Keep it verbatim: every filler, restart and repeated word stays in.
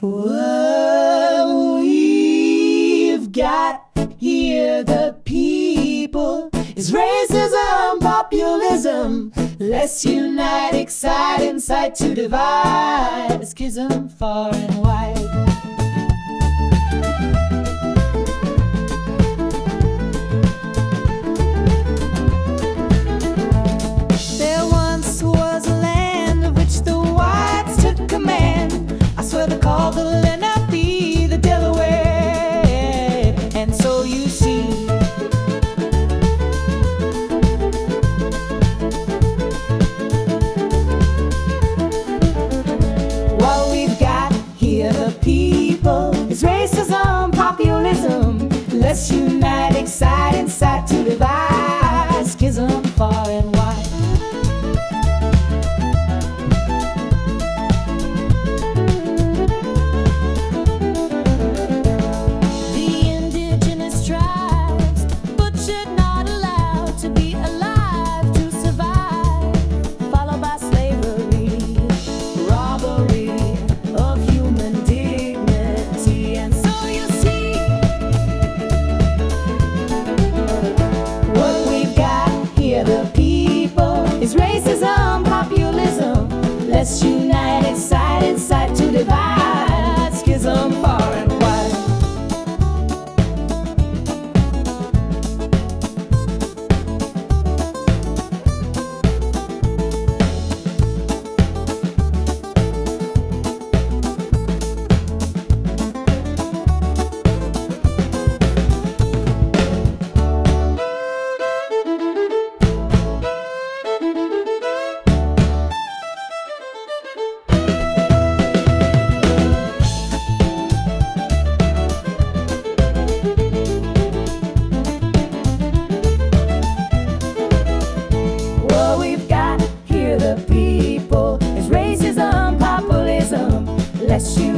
Whoa, we've got here the people. It's racism, populism. Let's unite, excite, incite to divide. Schism far and wide. There once was a land of which the whites took command. I swear they called the Lenape the Delaware. And so you see, what we've got here, the people, is racism, populism. Let's unite, excite, incite to divide. Schism far and wide. Racism, populism. Let's unite, excite, incite to divide. Schism far and wide. Let's